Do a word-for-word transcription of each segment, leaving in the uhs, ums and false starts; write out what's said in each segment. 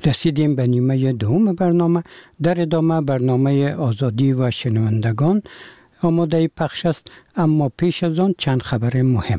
رسیدیم به نیمه دوم برنامه. در ادامه برنامه آزادی و شنوندگان آماده پخش است، اما پیش از آن چند خبر مهم.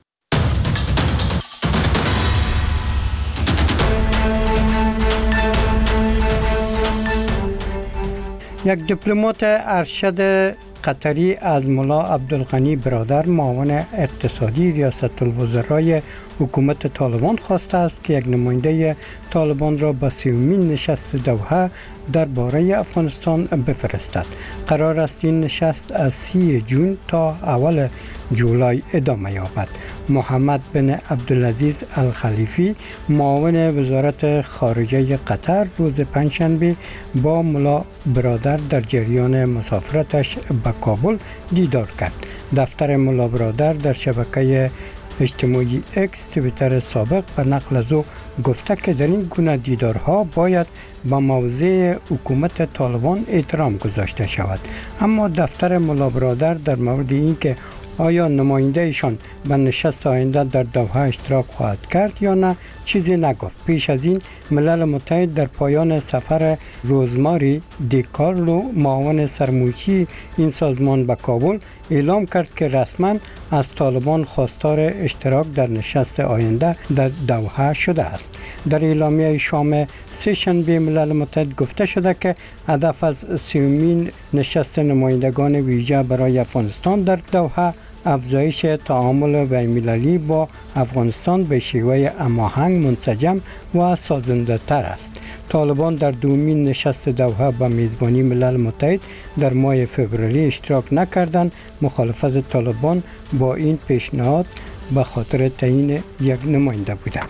یک دیپلمات ارشد قطری از ملا عبدالغنی برادر معاون اقتصادی ریاست الوزرای حکومت طالبان خواسته است که یک نماینده طالبان را به سومین نشست دوحه درباره افغانستان بفرستد. قرار است این نشست از سی جون تا اول جولای ادامه یابد. محمد بن عبدالعزیز الخلیفی معاون وزارت خارجه قطر روز پنجشنبه با ملا برادر در جریان مسافرتش به کابل دیدار کرد. دفتر ملا برادر در شبکه اجتماعی اکس توییتر سابق به نقل از او گفته که در این گونه دیدارها باید با موضع حکومت طالبان احترام گذاشته شود. اما دفتر ملا برادر در مورد اینکه آیا نماینده ایشان به نشست آینده در دوحه اشتراک خواهد کرد یا نه چیزی نگفت. پیش از این ملل متحد در پایان سفر روزماری دی کارلو معاون سرموچی این سازمان به کابل اعلام کرد که رسما از طالبان خواستار اشتراک در نشست آینده در دوحه شده است. در اعلامیه شام سه شنبه ملل متحد گفته شده که هدف از سومین نشست نمایندگان ویژه برای افغانستان در دوحه افزایش تعامل بین‌المللی با افغانستان به شیوه هماهنگ، منسجم و سازنده تر است. طالبان در دومین نشست دوحه با میزبانی ملل متحد در ماه فوریه اشتراک نکردند. مخالفت طالبان با این پیشنهاد به خاطر تعیین یک نماینده بودند.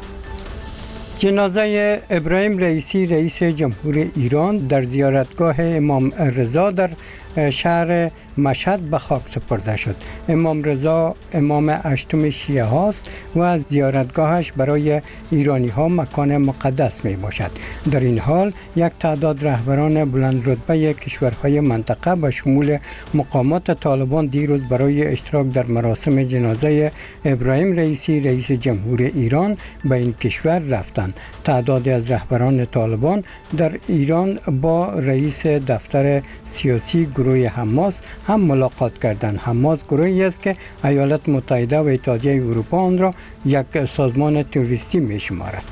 جنازه ابراهیم رئیسی رئیس جمهور ایران در زیارتگاه امام رضا در شهر مشهد به خاک سپرده شد. امام رضا امام هشتم شیعه هاست و از زیارتگاهش برای ایرانی ها مکان مقدس می باشد. در این حال یک تعداد رهبران بلند رتبه کشورهای منطقه به شمول مقامات طالبان دیروز برای اشتراک در مراسم جنازه ابراهیم رئیسی رئیس جمهور ایران به این کشور رفتند. تعدادی از رهبران طالبان در ایران با رئیس دفتر سیاسی گروه حماس هم ملاقات کردند. حماس گروهی است که ایالات متحده و اتحادیه اروپا آن را یک سازمان تروریستی می شمارد.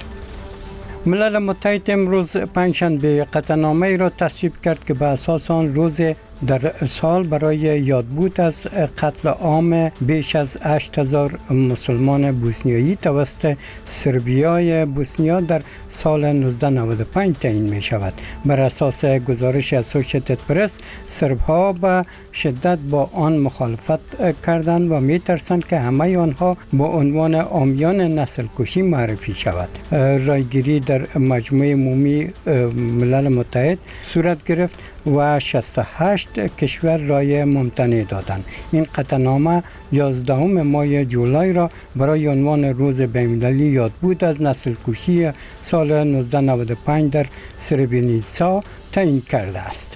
ملل متحد امروز پنجشنبه قطعنامه‌ای را تصویب کرد که به اساس آن روز در سال برای یادبود از قتل عام بیش از هشت هزار مسلمان بوسنیایی توسط سربیای بوسنیا در سال نوزده نود و پنج تعیین می شود. بر اساس گزارش اسوسییتد پرس، سربها به شدت با آن مخالفت کردند و می ترسند که همه آنها با عنوان عامیان نسل کشی معرفی شود. رایگیری در مجمع عمومی ملل متحد صورت گرفت و شصت و هشت کشور رای ممتنع دادند. این قطعنامه یازدهم ماه جولای را برای عنوان روز بین‌المللی یادبود از نسل کشی سال نوزده نود و پنج در سربرینیتسا تعیین کرده است.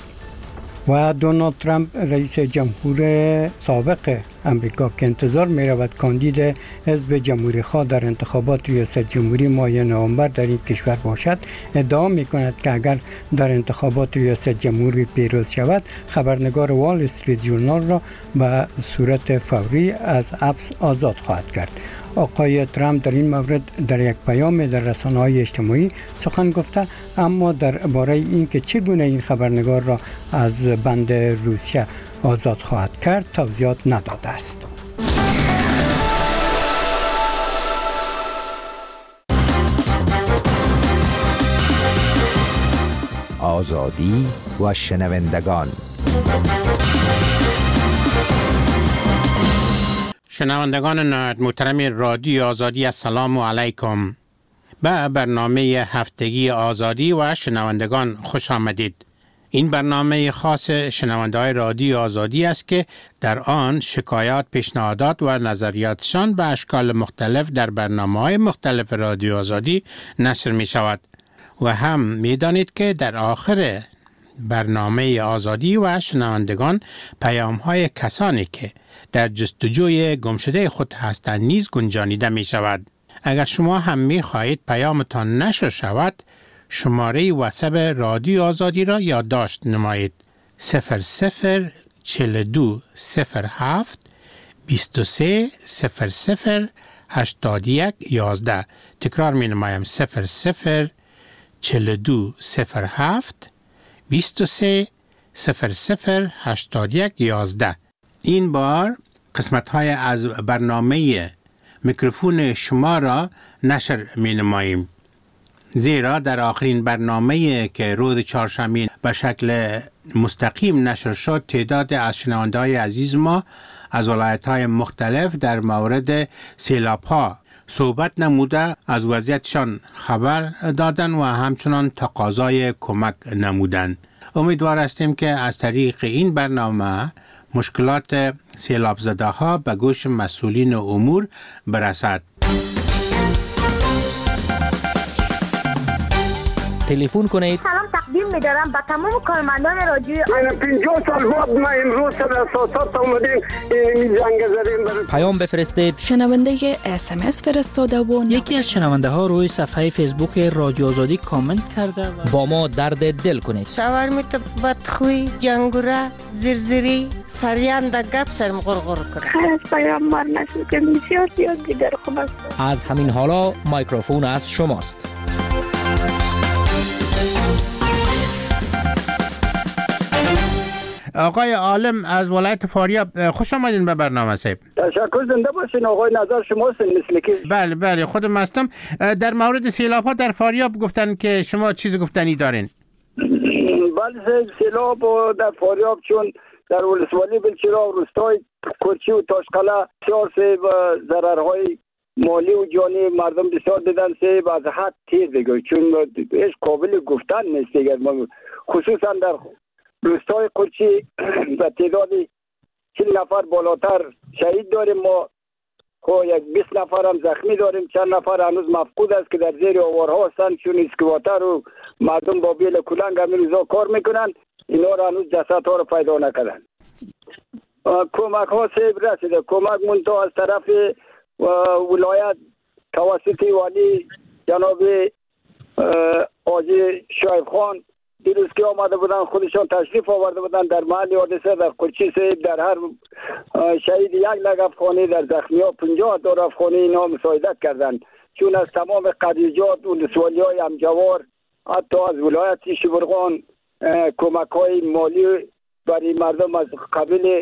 و دونالد ترامپ رئیس جمهور سابق امریکا که انتظار می رود کاندید حزب جمهوری خواه در انتخابات ریاست جمهوری ماه نوامبر در این کشور باشد، ادعا می کند که اگر در انتخابات ریاست جمهوری پیروز شود، خبرنگار وال استریت ژورنال را به صورت فوری از حبس آزاد خواهد کرد. آقای ترامپ در این مورد در یک پیام در رسانه‌های اجتماعی سخن گفته، اما درباره اینکه چگونه این خبرنگار را از بند روسیه آزاد خواهد کرد توضیحات نداده است. آزادی و شنوندگان. شنوندگان نهایت محترم رادیو آزادی، السلام علیکم. به برنامه هفتگی آزادی و شنوندگان خوش آمدید. این برنامه خاص شنونده‌های رادیو آزادی است که در آن شکایات، پیشنهادات و نظریاتشان به اشکال مختلف در برنامه‌های مختلف رادیو آزادی نشر می شود. و هم می دانید که در آخر برنامه آزادی و شنوندگان پیام‌های کسانی که در جستجوی گمشده خود هستند نیز گنجانیده می شود. اگر شما هم می خواهید پیامتان نشر شود، شماره واتساپ رادیو آزادی را یادداشت نمایید. صفر صفر چهل و دو صفر هفت بیست و سه صفر صفر هشتاد و یک یازده. تکرار می نمایم. صفر صفر چهل و دو صفر هفت بیست و سه صفر صفر هشتاد و یک یازده. این بار قسمت های از برنامه میکروفون شما را نشر می نماییم، زیرا در آخرین برنامه که روز چهارشنبه به شکل مستقیم نشر شد، تعداد از شنونده‌های عزیز ما از ولایت‌های مختلف در مورد سیلاب‌ها صحبت نموده از وضعیتشان خبر دادن و همچنان تقاضای کمک نمودن. امیدوار هستیم که از طریق این برنامه مشکلات سیلاب زده ها به گوش مسئولین امور برسد. تلفن کنید. سلام تقدیم می‌دارم به تمام کارمندان رادیو. من پنجاه سال بعد ما امروز سر اساسات اومدیم این جنگ زدیم. پیام بفرستید. شنونده اس ام اس فرستاده و یکی از شنونده ها روی صفحه فیسبوک رادیو آزادی کامنت کرده و با ما درد دل کنید. شاورمیت بدخوی، جنگوره، زرزری، سریان د گپ سرم غرغر کنه. خیر پیامبر نشد که بسیار زیاد دیگر خوب است. از همین حالا میکروفون از شماست. آقای عالم از ولایت فاریاب، خوش آمدین به برنامه صاحب. تشکر، زنده باشین. آقای نظر شماست مثل که. بله بله خودم هستم. در مورد سیلاب ها در فاریاب گفتن که شما چیز گفتنی دارین؟ بله، سیلاب در فاریاب چون در ولسوالی بلچراغ روستای کرچی و تاشقله بسیار سه ضررهای مالی و جانی مردم بسیار دیدن، سه از حد تیر دیگه، چون هیچ قابل گفتن نیست دیگه. خصوصا در روستای قرچی به تعداد چهل نفر بالاتر شهید داریم ما، خب یک بیست نفر هم زخمی داریم، چند نفر هنوز مفقود است که در زیر آوارها هستند، چون اسکواتر و مردم با بیل کلنگ همین روزا کار میکنن، اینا را هنوز جسد ها رو پیدا نکردن. کمک ها سیب رسیده، کمک منتها از طرف ولایت توسط والی جناب آجی شایب خان دیروز که آمده بودن، خودشان تشریف آورده بودن در محل حادثه در قرچی سیب، در هر شهید یک لگ افغانی، در زخمی ها پنجاه دور افغانی اینا مساعدت کردن، چون از تمام قضیجات و ولسوالی های همجوار حتی از ولایت شبرغان کمک های مالی برای مردم از قبیل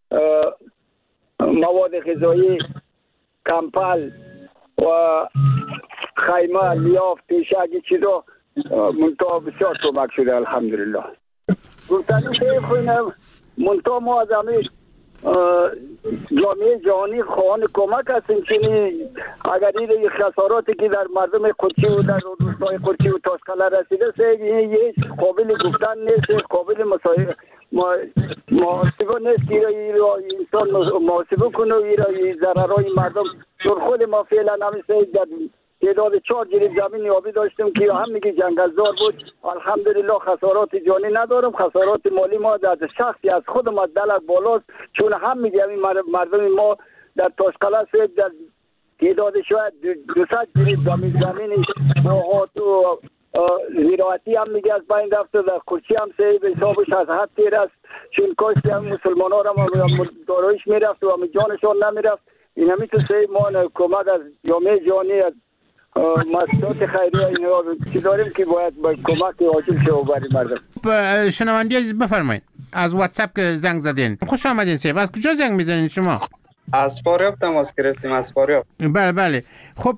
مواد غذایی، کمپل و خیمه، لیاف، پیشک چیزا منطقه بسیار کمک شده الحمدلله. گفتنی که خوینم منطقه ما از همه جامعه جهانی خواهان کمک هستیم، چونی اگر این خساراتی که در مردم قرچی و در روستای قرچی و تاشقله رسیده سه یه قابل گفتن نیست، قابل مسائل محاسبه نیست که انسان محاسبه کنه و ضررهای مردم. چون خود ما فعلا همیشه در تعداد چهار جریب زمین آبی داشتیم که هم میگه جنگلزار بود، الحمدلله خسارات جانی ندارم، خسارات مالی ما در شخصی از خودم از دلت بالاست، چون هم میگه این مردم ما در تاشقله سید در تعداد شاید دوصد جریب زمین زمین باغات و زراعتی هم میگه از بین رفته، در قرچی هم سید حسابش از حد تیر است، چون کاشتی هم مسلمان ها هم دارایش میرفت و هم جانشان نمیرفت. این همیتو سید ما کمک از جامعه جهانی از مسئولات خیریه اینا چی داریم که باید با کمک حاصل شه برای مردم. شنوندی عزیز بفرمایید، از واتساپ که زنگ زدین. خوش آمدین سیب. از کجا زنگ میزنین شما؟ از فاریاب تماس گرفتیم. از فاریاب. بله بله. خب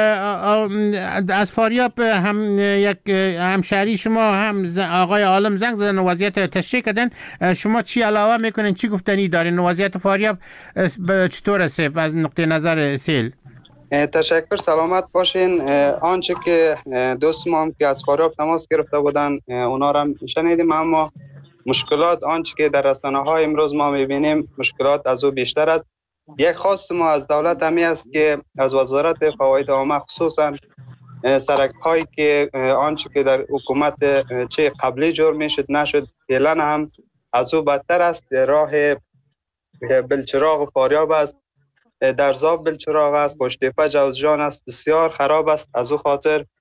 از فاریاب هم یک همشهری شما هم آقای عالم زنگ زدن و وضعیت تشریح کردن. شما چی علاوه میکنین، چی گفتنی دارین؟ وضعیت فاریاب چطور است از نقطه نظر سیل؟ تشکر، سلامت باشین. آنچه که دوست ما هم که از فاریاب تماس گرفته بودن اونا را شنیدیم، اما مشکلات آنچه که در رسانه های امروز ما میبینیم مشکلات از او بیشتر است. یک خواست ما از دولت همی است که از وزارت فواید عامه خصوصا سرک هایی که آنچه که در حکومت چه قبلی جور میشد نشد فعلا هم از او بدتر است. راه بلچراغ فاریاب است، در زاب بلچراغ است، پشتیپه جوزجان است، بسیار خراب است. از او خاطر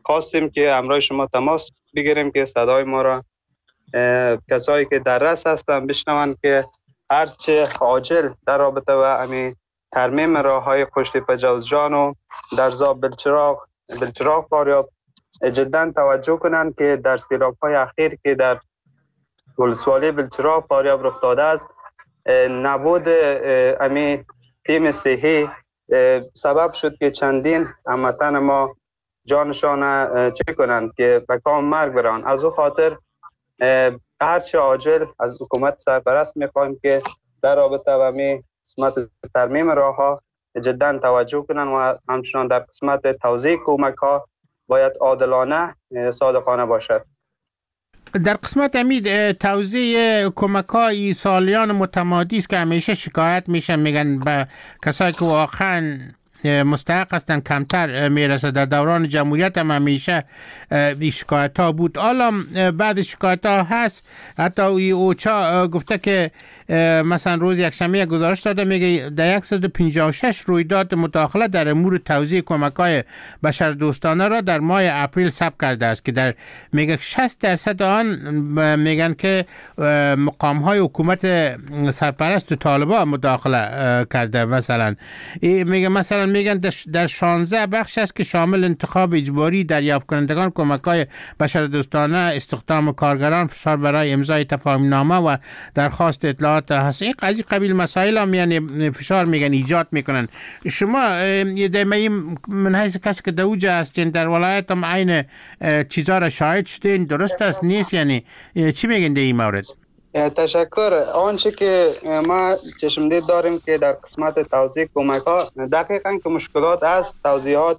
خواستیم که همراه شما تماس بگیریم که صدای ما را کسایی که در رأس هستن بشنون که هرچه عاجل در رابطه و امی ترمیم راه های قشتیپه جوزجان و درزا بلچراغ بلچراغ فاریاب جدا توجه کنند که در سیلاب های اخیر که در ولسوالی بلچراغ فاریاب رخ داده است، نبود امی تیم صحی سبب شد که چندین هموطن ما جانشان چه کنند که به کام مرگ بران. از او خاطر هرچه عاجل از حکومت سرپرست میخوایم که در رابطه و می قسمت ترمیم راه ها جدا توجه کنند و همچنان در قسمت توزیع کمک ها باید عادلانه صادقانه باشد. در قسمت امید توزیع کمک های سالیان متمادی است که همیشه شکایت میشن، میگن به کسایی که واقعا مستحق هستند کمتر میرسه. در دوران جمهوریت هم همیشه این شکایت ها بود. حالا بعد شکایت ها هست. حتی اوچا گفته که مثلا روز یکشنبه گزارش داده، میگه در صد و پنجاه و شش رویداد مداخله در امور توزیع کمک های بشردوستانه را در ماه اپریل ثبت کرده است که در میگه شصت درصد آن میگن که مقام های حکومت سرپرست و طالبان مداخله کرده. مثلا میگه مثلا میگن در شانزده بخش است که شامل انتخاب اجباری دریافت کنندگان کمک‌های بشردوستانه، استخدام کارگران، فشار برای امضای تفاهم‌نامه و درخواست اطلاعات هست. این قضیه قبیل مسائل هم یعنی فشار میگن ایجاد میکنن. شما دائما من حیث کسی که در اوج هستین در ولایت هم عین چیزا را شاهد شدین، درست است نیست؟ یعنی چی میگن در این مورد؟ تشکر. آنچه که ما چشمدید داریم که در قسمت توزیع کمک ها دقیقاً که مشکلات است، توزیعات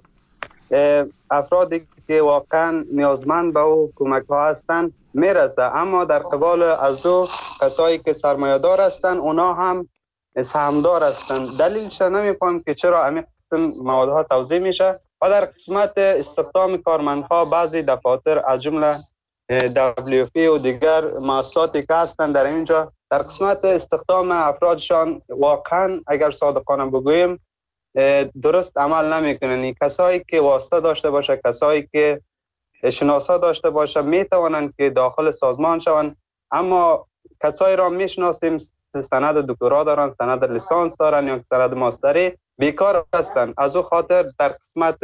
افرادی که واقعا نیازمند به او کمک ها هستند میرسه، اما در قبال از او کسایی که سرمایه‌دار هستند اونا هم سهامدار هستند. دلیلش نمیفهم که چرا همین قسم موادها توزیع میشه. و در قسمت استخدام کارمندها بعضی دفاتر از جمله دبلیو پی و دیگر مؤسساتی که هستند در اینجا در قسمت استخدام افرادشان واقعا اگر صادقانه بگوییم درست عمل نمیکنن. کسایی که واسطه داشته باشه، کسایی که شناسا داشته باشه میتوانند که داخل سازمان شوند، اما کسایی را میشناسیم سند دکترا دارن، سند لیسانس دارن یا سند ماستری، بیکار هستند. از او خاطر در قسمت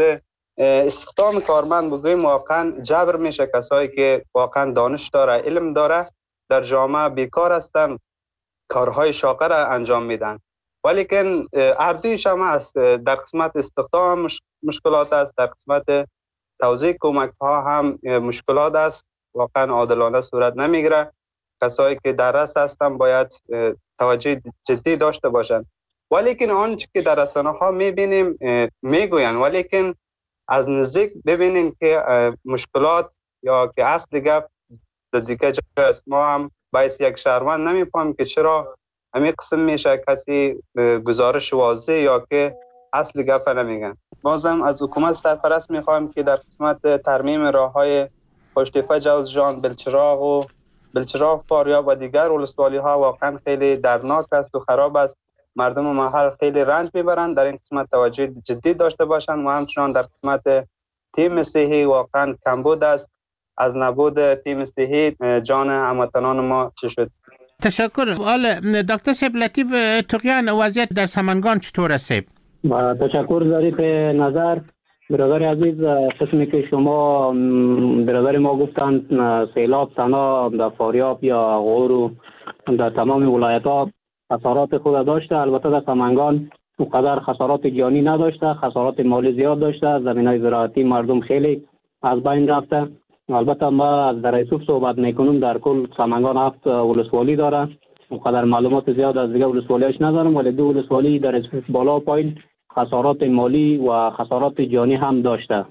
استخدام کارمند بگوییم واقعا جبر میشه. کسایی که واقعا دانش داره، علم داره در جامعه بیکار هستن، کارهای شاقه را انجام میدن. ولیکن اردویش هم است. در قسمت استخدام مشکلات است، در قسمت توزیع کمک ها هم مشکلات است، واقعا عادلانه صورت نمیگیره. کسایی که در رأس هستن باید توجه جدی داشته باشند. ولیکن آنچه که در رسانه ها میبینیم میگوین، ولیکن از نزدیک ببینین که مشکلات یا که اصل گپ در دیگه جای است. ما هم باعث یک شهروند نمیفهم که چرا همین قسم میشه کسی گزارش واضح یا که اصل گپ نمیگن. بازم از حکومت سرپرست میخوایم که در قسمت ترمیم راه های قشتیپه جوزجان، بلچراغ و بلچراغ فاریاب و دیگر ولسوالی ها واقعا خیلی درناک است و خراب است. مردم محل خیلی رنج میبرند. در این قسمت توجه جدی داشته باشند و همچنان در قسمت تیم صحی واقعا کمبود است. از نبود تیم صحی جان هموطنان ما چه شد. تشکر. حالا دکتر صاحب لطیف تقیان، وضعیت در سمنگان چطور است؟ تشکر ظریف نظر. برادر عزیز، قسمی که شما برادر ما گفتند سیلاب تنها در فاریاب یا غور و در تمام ولایت ها خسارات خود داشته. البته در سمنگان اونقدر خسارات جانی نداشته، خسارات مالی زیاد داشته. زمینای زراعتی مردم خیلی از بین رفته. البته ما از در ایسوف صحبت میکنم، در کل سمنگان هفت ولسوالی داره. اونقدر معلومات زیاد از دیگه ولسوالیش ندارم، ولی دو ولسوالی در ایسوف بالا و پایین خسارات مالی و خسارات جانی هم داشته.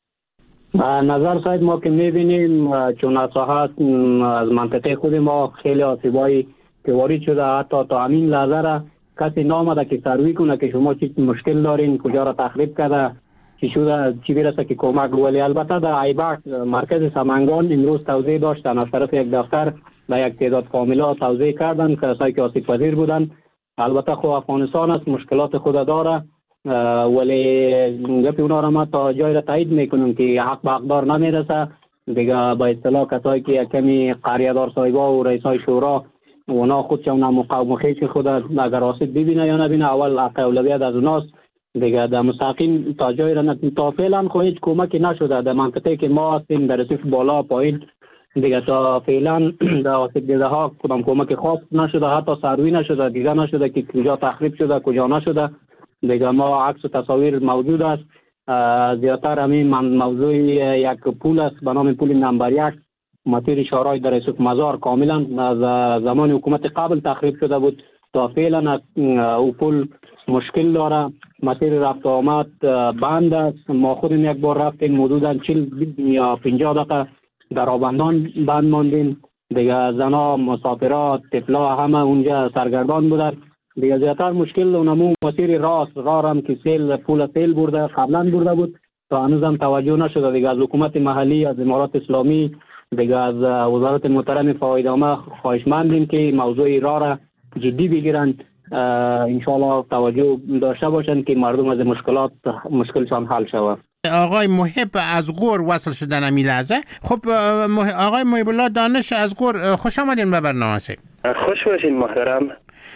نظر صاحب ما که میبینیم چون اصلاحات از منطقه خود ما خیلی آسیبایی که وارد شده، حتی تا همین لحظه را کسی نامده که سروی کنه که شما چی مشکل دارین، کجا را تخریب کرده، چی شده، چی برسه که کمک. ولی البته در ایبک مرکز سمنگان امروز توزیع داشتن، از طرف یک دفتر به یک تعداد فامیلا توزیع کردن کسایی که آسیب پذیر بودن. البته خو افغانستان است، مشکلات خود داره. ولی گپ اونا را ما تا جای را تایید میکنیم که حق به حقدار نمیرسه. دیگه به اصطلاح کسایی که کمی قریه دار صاحبا و رئیسای شورا اونا خودشون مقاومت خود اگر آسیب ببینه یا نبینه اول حق اولویت از اوناست. دیگه در مستقیم تا جای را تا فعلا خو هیچ کمکی نشده در منطقه که ما هستیم در رسیف بالا پایین. دیگه تا فعلا در آسیب دیده ها کدام کمک خاص نشده، حتی سروی نشده، دیگه نشده که کجا تخریب شده کجا نشده. دیگه ما عکس و تصاویر موجود است. زیادتر همین موضوع یک پول است به نام پول نمبر یک مسیر شارای در رسوف مزار کاملا از زمان حکومت قبل تخریب شده بود. تا فعلا او پول مشکل داره، مسیر رفت آمد بند است. ما خودم یک بار رفتیم حدودا چهل یا پنجاه دقیقه در آبندان بند ماندیم. دیگه زنا، مسافرات، طفلا همه اونجا سرگردان بودن. دیگه زیادتر مشکل اونمو مسیر راست راه هم که سیل پول سیل برده قبلا برده بود تا هنوز هم توجه نشده. دیگه از حکومت محلی، از امارات اسلامی، دیگه از وزارت محترم فایده‌نامه خواهشمندیم که موضوع راه را جدی بگیرن، انشالله توجه داشته باشند که مردم از مشکلات مشکلشان حل شود. آقای محب از غور وصل شدن امی لحظه. خب آقای محب الله دانش از غور، خوش آمدین به برنامه. خوش باشین محترم.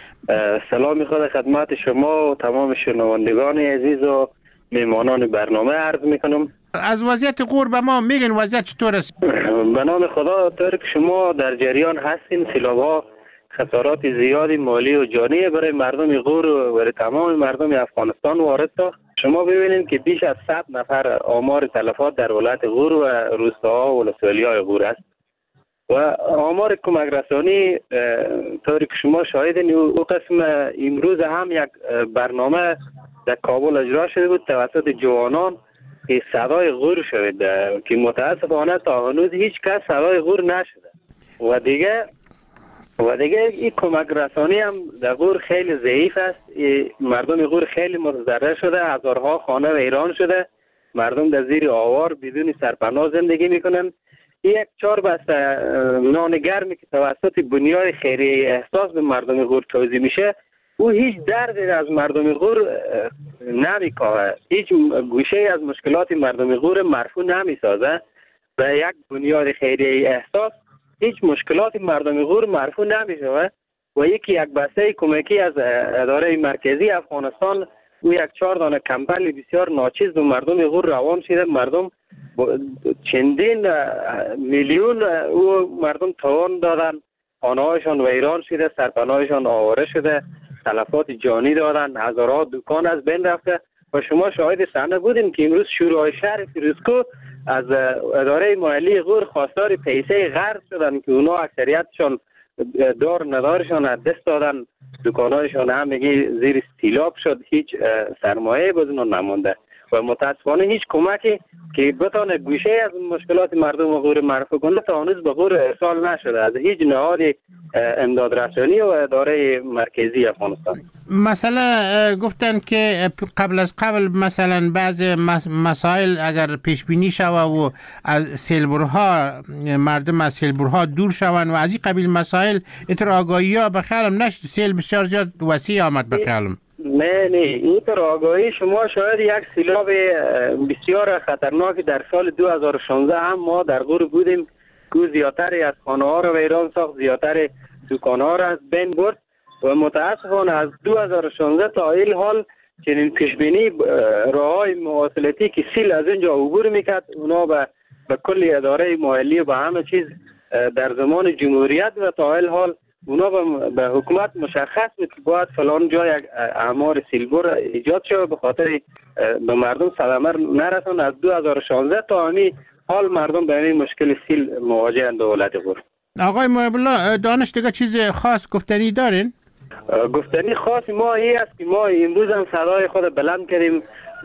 سلام خود خدمت شما و تمام شنوندگان عزیز و میمانان برنامه عرض میکنم. از وضعیت غور به ما میگن وضعیت چطور است؟ به نام خدا طور که شما در جریان هستین، سیلاب‌ها خسارات زیادی مالی و جانی برای مردم غور و برای تمام مردم افغانستان وارد ساخت. شما ببینید که بیش از صد نفر آمار تلفات در ولایت غور و روستاها و ولسوالی‌های غور است و آمار کمک رسانی طوری که شما شاهدین. او قسم امروز هم یک برنامه در کابل اجرا شده بود توسط جوانان که صدای غور شود که متاسفانه تا هنوز هیچ کس صدای غور نشده و دیگه و دیگه این کمک رسانی هم در غور خیلی ضعیف است. مردم غور خیلی متضرر شده، هزارها خانه ویران شده، مردم در زیر آوار بدون سرپناه زندگی میکنن. یک چهار بسته نان گرمی که توسط بنیاد خیریه احساس به مردم غور توزیع میشه او هیچ دردی از مردم غور نمیکاهه، هیچ گوشه از مشکلات مردم غور مرفوع نمیسازه. به یک بنیاد خیریه احساس هیچ مشکلات مردم غور مرفوع نمیشه و یکی یک بسته کمکی از اداره مرکزی افغانستان او یک چهار دانه کمپل بسیار ناچیز به مردم غور روان شده. مردم چندین میلیون او مردم توان دادن، خانه‌هایشان ویران شده، سرپناهشان آواره شده، تلفات جانی دادن، هزارها دکان از بین رفته و شما شاهد صحنه بودین که امروز شورای شهر فیروزکو از اداره مالی غور خواستار پیسه قرض شدن که اونا اکثریتشان دار ندارشان از دست دادن، دکانهایشان همگی زیر استیلاب شد، هیچ سرمایه بزنون نمونده و متاسفانه هیچ کمکی که بتونه گوشه از مشکلات مردم غور مرفوع کنه تا هنوز به غور ارسال نشده از هیچ نهاد امداد رسانی و اداره مرکزی افغانستان. مثلا گفتن که قبل از قبل مثلا بعض مسائل اگر پیش بینی شود و از سیلبرها مردم از سیلبرها دور شوند و از این قبیل مسائل اتر آگاهی ها به خیالم نشد، سیل بسیار زیاد وسیع آمد به خیالم. نه نه این طور آگاهی شما شاید یک سیلاب بسیار خطرناک در سال دو هزار و شانزده هم ما در غور بودیم که زیادتری از خانه ها را ویران ساخت، زیادتر دکان ها را از بین برد و متاسفانه از دو هزار و شانزده تا این حال چنین پیشبینی راه های مواصلاتی که سیل از اینجا عبور میکرد اونا به به کل اداره مالی و به همه چیز در زمان جمهوریت و تا این حال اونا به حکومت مشخص بود که باید فلان جای اعمار سیلبر ایجاد شد به خاطر به مردم صدمه نرسون. از دو هزار و شانزده تا همین حال مردم به این مشکل سیل مواجهند به ولایت غور. آقای محب الله دانش دیگه چیز خاص گفتنی دارین؟ گفتنی خاص ما این است که ما امروز هم صدای خود بلند کردیم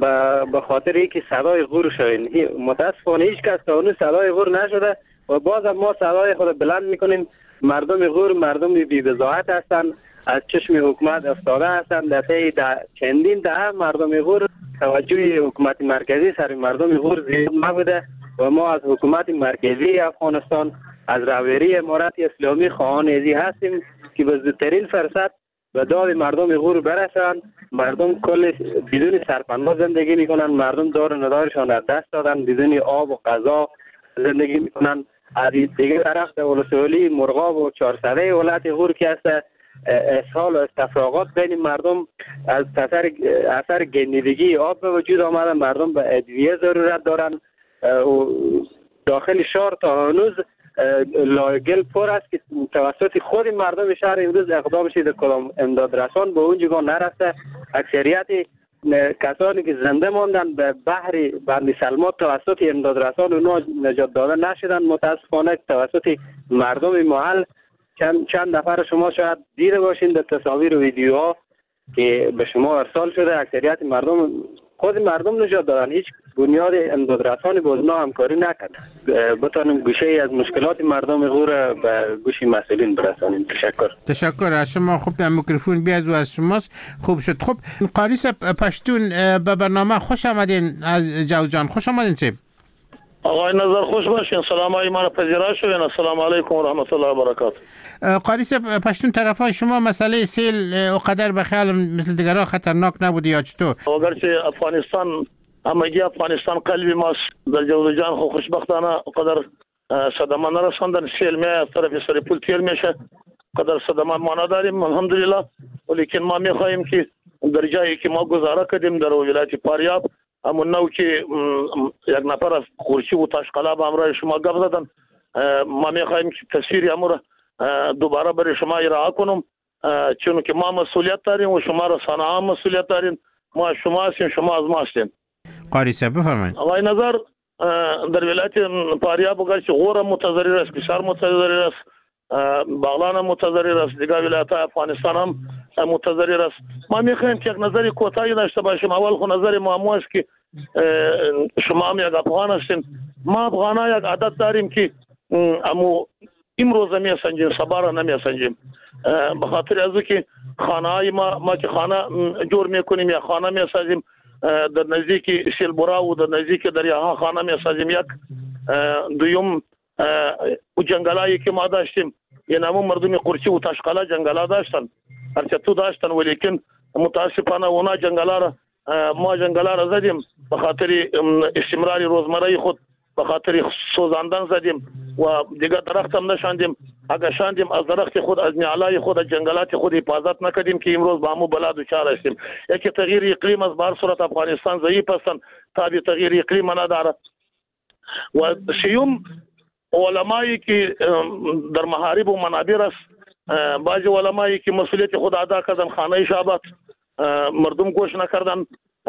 به خاطر اینکه صدای غور شوین. متاسفانه هیچ کس تا اون صدای غور نشده و باز هم ما صدای خود بلند میکنیم. مردم غور مردم بی بضاعت هستند، از چشم حکومت افتاده هستند. دفعه ده چندین ده مردم غور توجه حکومت مرکزی سر مردم غور زیاد نبوده و ما از حکومت مرکزی افغانستان از رهبری امارت اسلامی خواهان ازی هستیم که به زودترین فرصت به داد مردم غور برسن. مردم کل بدون سرپناه زندگی میکنن، مردم دار و ندارشان از دست دادن، بدون آب و غذا زندگی میکنن. از دیگه طرف در ولسوالی مرغاب و چهارسده ولایت غور که است اسهال و تفراغات بین مردم از اثر اثر گندیدگی آب به وجود آمدن. مردم به ادویه ضرورت دارن و داخل شهر تا هنوز لاگل پر است که توسط خود مردم شهر امروز اقدام شده کدام امداد رسان به اونجا نرفته. اکثریت کسانی که زنده ماندن به بحر بند سلما توسط امداد رسان اونها نجات داده نشدن. متاسفانه توسط مردم محل چند چند نفر شما شاید دیده باشین در تصاویر و ویدیوها که به شما ارسال شده. اکثریت مردم خود مردم نجات دادن، هیچ بنیاد امداد رسانی با اونا همکاری نکرد. بتانیم گوشه از مشکلات مردم غور به گوش مسئولین برسانیم. تشکر. تشکر از شما. خوب در میکروفون بیاد و از شماست. خوب شد. خب قاریس پشتون به برنامه خوش آمدین. از جوزجان خوش آمدین. چه آقای نظر خوش باشین. سلام های من پذیرا شوین. السلام علیکم و رحمت الله و برکاته. قاریس پشتون طرفای شما مسئله سیل اقدر به خیال مثل دیگرها خطرناک نبوده یا چطور؟ اگرچه افغانستان همگی افغانستان قلبی ماست، در جوزجان خو خوشبختانه قدر صدمه نرساندن. سیل می از طرف سرپول تیر میشه، قدر صدمه ما نداریم الحمدلله. ولیکن ما میخواهیم که در جایی که ما گذاره کردیم در ولایت فاریاب همون نوع که یک نفر از خورشی و تاشقلا به همراه شما گپ زدن، ما میخواهیم که تصویر امور دوباره برای شما ارائه کنم، چون که ما مسئولیت داریم و شما رسانه ها مسئولیت دارین. ما از شما هستیم، شما از ما هستین. قاریس بفرمایید. آقای نظر در ولایت فاریاب اگرچه غور متضرر است، بسیار متضرر است، بغلان متضرر است، دیگر ولایت افغانستان هم متضرر است. ما میخوایم که یک نظر کوتاهی داشته باشیم. اول خو نظر ما است که شما هم یک افغان هستین. ما افغان‌ها یک عادت داریم که امو امروز میسنجیم، صبح را نمیسنجیم. به خاطر از که خانه های ما ما که خانه جور میکنیم یا خانه میسازیم در نزدیک سیلبورا و در نزدیک دریاها خانه میسازیم. یک دویم و جنگلایی که ما داشتیم، یعنی همون مردم قرچی و تاشقلا جنگلا داشتن، هرچه تو داشتن، ولیکن متاسفانه اونا جنگلا را ما جنگلا را زدیم به خاطر استمرار روزمره خود، به خاطر سوزاندن زدیم و دیگه درخت هم نشاندیم. اگر شاندیم از درخت خود، از نعلای خود، از جنگلات خود حفاظت نکردیم که امروز با همو بلا دچار هستیم. یکی تغییر اقلیم از بهر صورت افغانستان ضعیف هستند، تابع تغییر اقلیم نداره. و سیوم علمایی که در محارب و منابر است، بعضی علمایی که مسئولیت خود ادا کردن، خانه شعبت مردم گوش نکردن،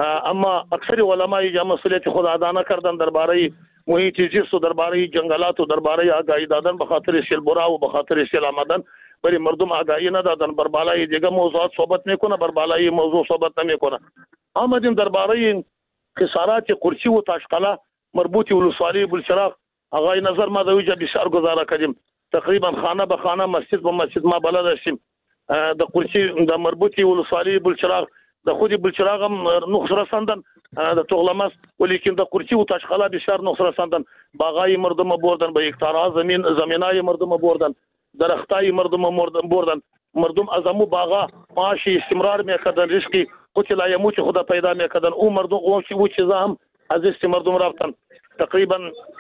اما اکثر علمایی که مسئولیت خود ادا نکردن درباره محیط زیست و درباره جنگلات و درباره آگاهی دادن به خاطر سیل برا و به خاطر سیل آمدن برای مردم آگاهی ندادن. بر بالای دیگه موضوعات صحبت میکنه، بر بالای موضوع صحبت نمیکنه. آمدیم درباره خسارات قرچی و تاشقلا مربوط ولسوالی بلچراغ. آقای نظر ما در وجه بسیار گزاره کردیم، تقریبا خانه به خانه، مسجد به مسجد ما بلد هستیم. در قرچی در مربوطی ولسوالی بلچراغ در خودی بلچراغ هم نقص رساندن، در تغلم است، ولیکن در قرچی و تاشقلا بسیار نقص رساندن. باغای مردم بردن، به هکتارها زمین زمینای مردم بردن، درختای مردم بردن. مردم از امو باغا معاش استمرار میکردن، رزقی قوت لا یموت خدا پیدا میکردن. او مردم او چیزا هم از است مردم رفتن. تقریبا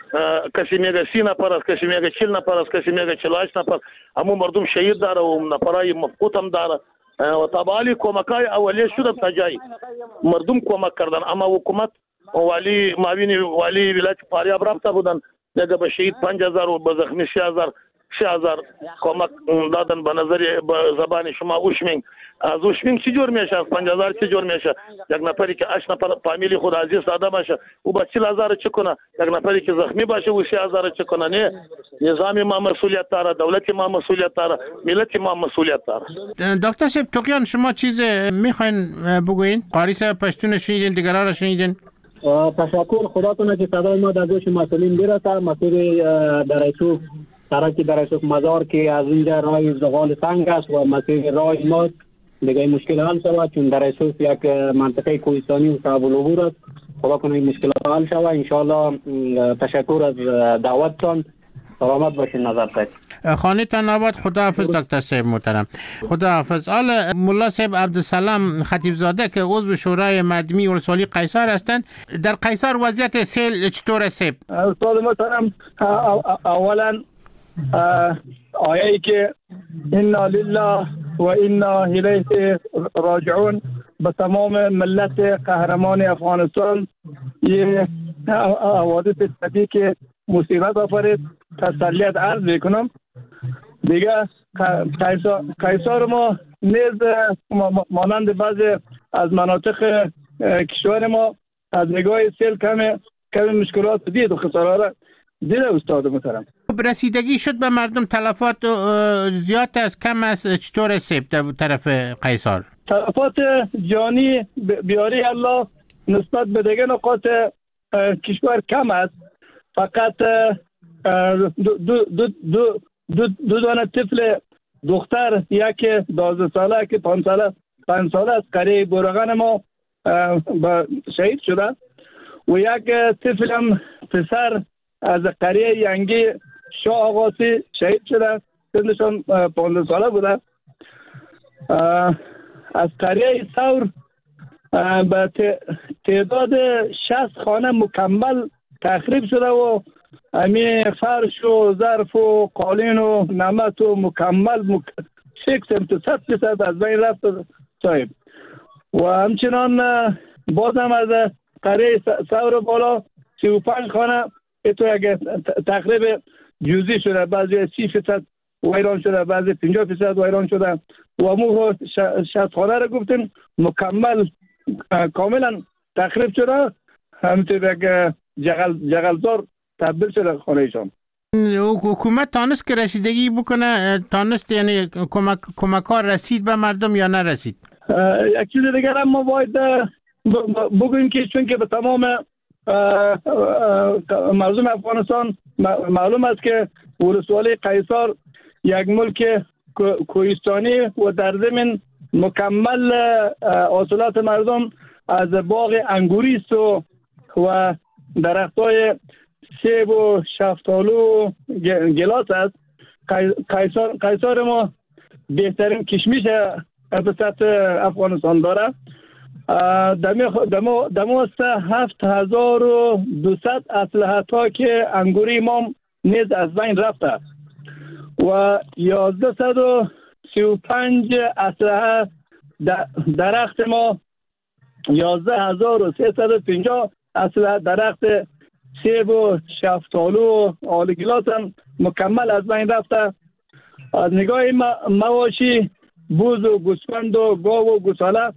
کسی میگه سی نفر است، کسی میگه چهل نفر است، کسی میگه چهل و هشت نفر. همو مردم شهید داره و نفرای مفقود هم داره. و طبعالی کمکای اولیه شده تا جای مردم کمک کردن، اما حکومت والی معاون والی ولایت فاریاب رفته بودن، دیگه به شهید پنج هزار و به زخمی سه هزار سه هزار کمک دادن. به نظر به زبان شما اوشمینگ از اوشمینگ چی جور میشه؟ از پنج هزار چی جور میشه؟ یک نفری که هشت نفر فامیلی خود عزیز ساده باشه او با چهل هزار چه کنه؟ یک نفری که زخمی باشه او سه هزار چه کنه؟ نه، نظام ما مسئولیت داره، دولت ما مسئولیت داره، ملت ما مسئولیت داره. دکتر صاحب توقیان شما چیز میخواین بگوین؟ قاریس پشتون شنیدین، دیگران را شنیدین؟ تشکر. خدا کنه که صدای ما در گوش مسئولین برسه. مسئول درایسوف، سرک درایسوف مزار که از اینجا راه زغال سنگ است و مسیر راه ما دیگه مشکل حل شود، چون درایسوف یک منطقه کوهستانی و صعب العبور است. خدا کنه این مشکلات حل شود ان شاء الله. تشکر از دعوتتان. سلامت باشین نظر خانه تان آباد. خداحافظ دکتر صاحب محترم. خداحافظ. حالا ملا صاحب عبدالسلام خطیب زاده که عضو شورای مردمی ولسوالی قیصر هستند، در قیصر وضعیت سیل چطور است؟ استاد محترم، اولا آیه‌ای که انا لله و انا الیه راجعون به تمام ملت قهرمان افغانستان، یه حوادث طبیعی که مصیبت آفرید، تسلیت عرض میکنم. دیگه قیصر ما نیز مانند بعضی از مناطق کشور ما از نگاه سیل کم کم مشکلات دید و خسارات دیده استاد محترم. رسیدگی شد به مردم؟ تلفات زیاد است کم است؟ چطور است در طرف قیصر؟ تلفات جانی بیاری الله نسبت به دیگه نقاط کشور کم است، فقط دو دو دو دو دو, دو دانه طفل دختر، یک دوازده ساله که پنج ساله پنج ساله از قریه بورغان ما شهید شده و یک طفل هم پسر از قریه ینگی شاه آقاسی شهید شده، سنشان پانزده ساله بوده. از قریه ثور به تعداد شصت خانه مکمل تخریب شده و همین فرش و ظرف و قالین و نمت و مکمل مک... شکل صد فیصد از بین رفت صاحب. و همچنان باز هم از قریه ثور بالا سی و پنج خانه اتو اگه تقریب جزئی شده، بعضی سی فیصد ویران شده، بعضی پنجاه فیصد ویران شده و امو شصت خانه رو گفتیم مکمل کاملا تخریب شده، همینطور یک جغل جغلزار تبدیل شده خانهشان. حکومت تانست که رسیدگی بکنه؟ تانست یعنی کمک کمکار رسید به مردم یا نرسید؟ یک چیز دیگر هم ما باید بگوییم که چون که به تمام مردم افغانستان معلوم است که ولسوالی قیصر یک ملک کوهستانی و در ضمن مکمل حاصلات مردم از باغ انگوری است و و درختای سیب و شفتالو و گلاس است. قیصر قیصر ما بهترین کشمش اقتصاد افغانستان داره. دمو دمو دمو است هفت هزار و دویست اسلحه ها که انگوری ما نیز از بین رفته و یازده صد و سی و پنج اسلحه درخت ما، یازده هزار و سیصد و پنجاه اسلحه درخت سیب و شفتالو و آل گلاس هم مکمل از بین رفته. از نگاه مواشی بوز و گوسفند و گاو و گوساله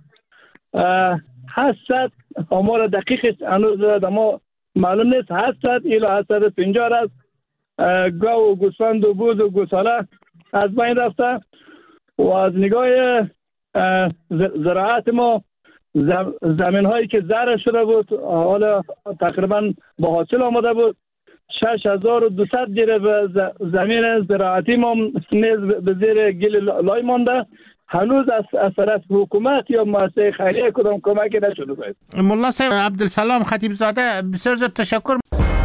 هشتصد آمار دقیق هنوز ما معلوم نیست، هشتصد الی هشتصد و پنجاه است گاو و گوسفند و بوز و گوساله از بین رفته. و از نگاه زراعت ما زمین هایی که زرع شده بود حالا تقریبا با حاصل آمده بود، شش هزار و دویست دیره زمین زراعتی ما نیز به زیر گل لای مانده، هنوز از طرف حکومت یا مؤسسه خیریه کدام کمکی نشده بود. ملا صاحب عبدالسلام خطیب زاده، بسیار زیاد تشکر.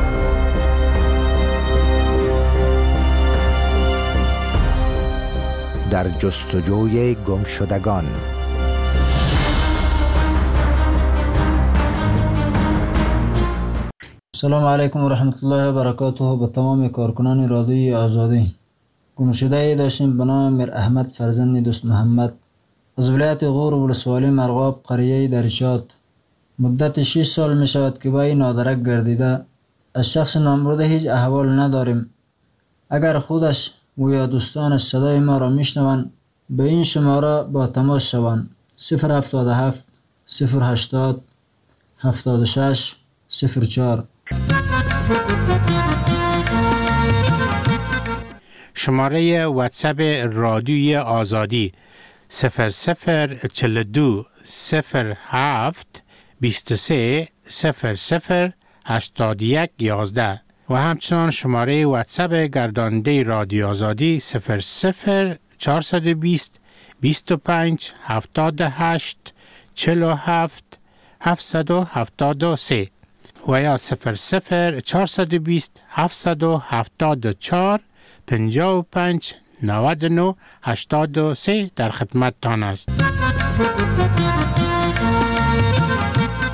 در جستجوی گمشدگان. سلام علیکم و رحمت الله و برکاته. به تمام کارکنان رادیوی آزادی. گمشده داشتیم به نام میر احمد فرزند دوست محمد از ولایت غور ولسوالی مرغاب قریه درشات. مدت شش سال می شود که با این نادرک گردیده. از شخص نامبرده هیچ احوال نداریم. اگر خودش و یا دوستانش صدای ما را میشنوند به این شماره با تماس شوند: صفر هفتاد و هفت صفر هشتاد هفتاد و شش صفر چهار. شماره واتساپ رادیوی آزادی صفر صفر چهل و دو صفر هفت بیست و سه صفر صفر هشتاد و یک یازده و همچنان شماره واتساپ گرداننده رادیو آزادی صفر صفر چهارصد و بیست بیست و پنج هفتاد و هشت چهل و هفت هفتصد و هفتاد و سه و یا صفر صفر چهارصد و بیست هفتصد و هفتاد و چهار پنجاه و پنج نود و نه هشتاد و سه در خدمت تان است.